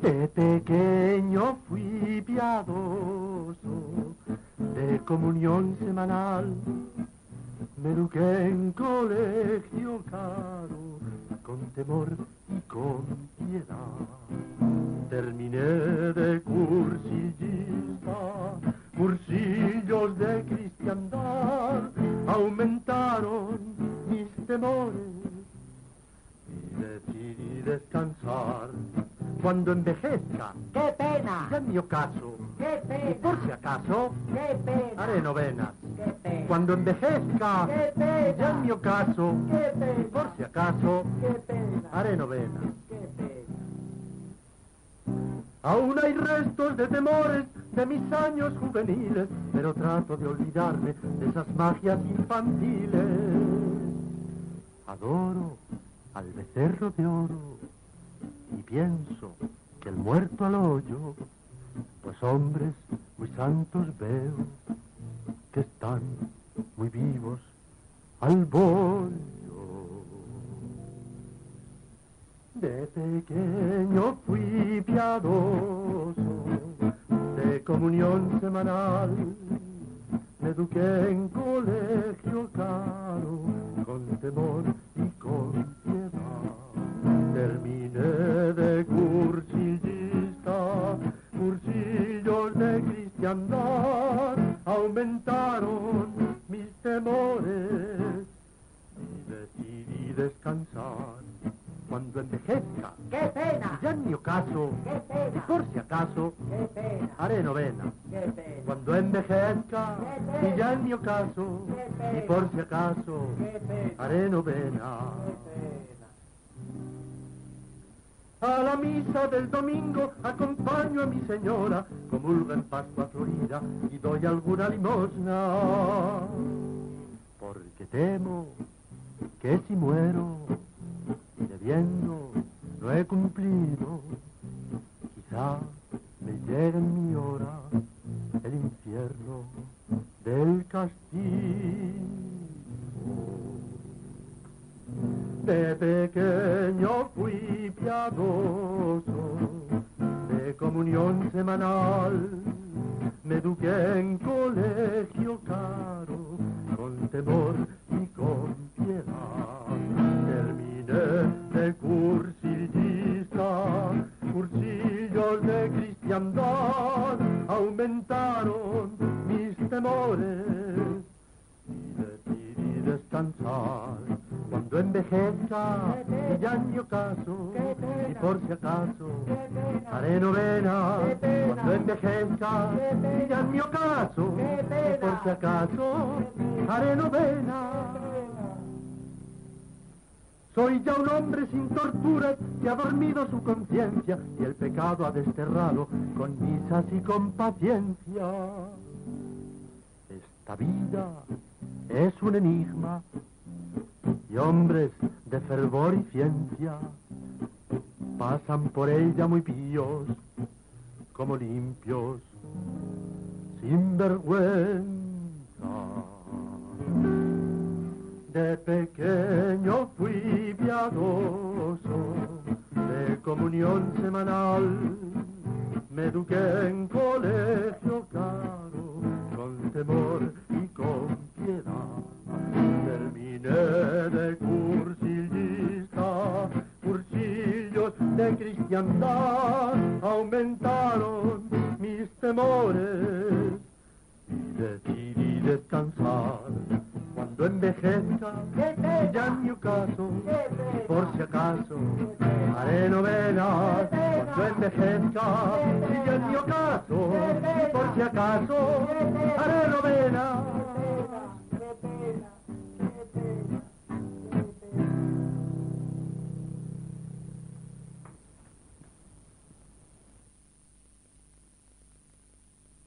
De pequeño fui piadoso, de comunión semanal. Me eduqué en colegio caro, con temor y con piedad. Terminé de cursillista, cursillos de cristiandad. Aumentaron mis temores y decidí descansar. Cuando envejezca, ¡qué pena! ya en mi ocaso, ¡Qué pena! y por si acaso, ¡Qué pena! haré novenas. ¡Qué pena! Cuando envejezca, ¡Qué pena! ya en mi ocaso, ¡Qué pena! y por si acaso, ¡Qué pena! haré novenas. ¡Qué pena! Aún hay restos de temores de mis años juveniles, pero trato de olvidarme de esas magias infantiles. Adoro al becerro de oro y pienso que el muerto al hoyo, pues hombres muy santos veo que están muy vivos al bollo. De pequeño fui piadoso, de comunión semanal. Me eduqué en colegio caro, con temor y con piedad. Terminé de cursillista, cursillos de cristiandad. Aumentaron mis temores y decidí descansar. Cuando envejezca, ¡Qué pena! ya en mi ocaso, ¡Qué pena! y por si acaso, ¡Qué pena! haré novenas. ¡Qué pena! Cuando envejezca, y ya en mi ocaso, y por si acaso, ¡Qué pena! haré novenas. ¡Qué A la misa del domingo acompaño a mi señora, comulgo en Pascua Florida y doy alguna limosna. Porque temo que si muero y debiendo no he cumplido, quizá me llegue en mi hora el infierno del castigo. De pequeño fui piadoso, de comunión semanal. Me eduqué en colegio caro, con temor y con piedad. Terminé de cursillista, cursillos de cristiandad. Aumentaron mis temores y decidí descansar. Cuando envejezca, y ya en mi ocaso, y por si acaso, haré novenas. Cuando envejezca, y ya en mi ocaso, y por si acaso, haré novenas. Soy ya un hombre sin torturas que ha dormido su conciencia y el pecado ha desterrado con misas y con paciencia. Esta vida es un enigma y hombres de fervor y ciencia pasan por ella muy píos, como limpios, sin vergüenza. De pequeño fui piadoso, de comunión semanal. Me eduqué en colegio caro, con temor y con piedad. Terminé de cursillista, cursillos de cristiandad. Aumentaron mis temores y decidí descansar. Cuando envejezca, ya en mi ocaso, y por si acaso, haré novenas. Cuando envejezca, y ya en mi ocaso, y por si acaso, haré novenas.